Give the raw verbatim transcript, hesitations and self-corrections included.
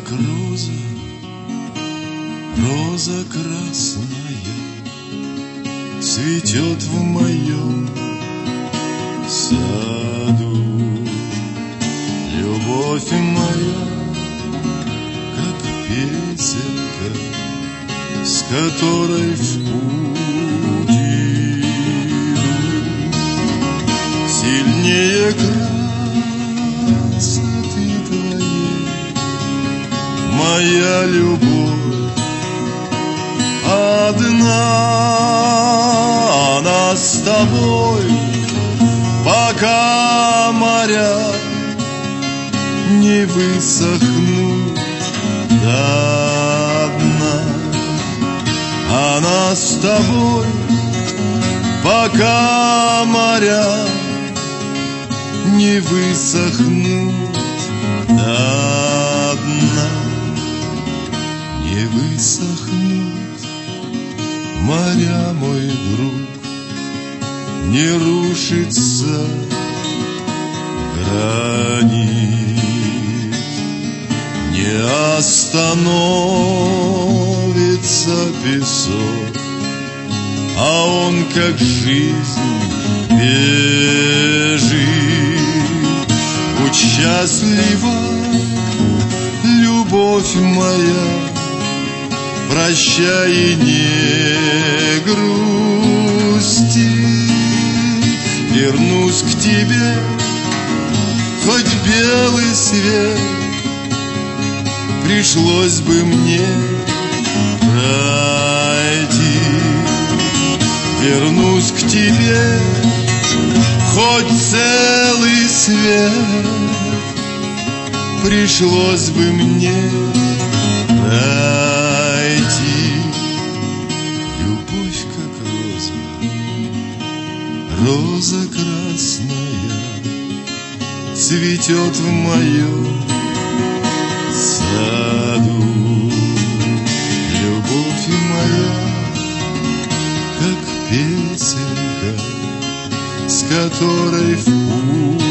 как роза, роза красная, цветет в моем саду. Любовь моя, как песенка, с которой в путь иду. Сильнее красоты твоей моя любовь одна, она с тобой, пока моря не высохнут до дна. Она с тобой, пока моря не высохнут до дна. Не высохнут моря, мой друг, не рушится гранит, не остановится песок, а он, как жизнь, бежит. Будь счастлива, любовь моя, прощай и не грусти. Вернусь к тебе, хоть белый свет пришлось бы мне пройти. Вернусь к тебе, хоть целый свет пришлось бы мне пройти. Любовь, как роза, роза красная, цветет в моем саду. Любовь моя, как песенка, с которой в путь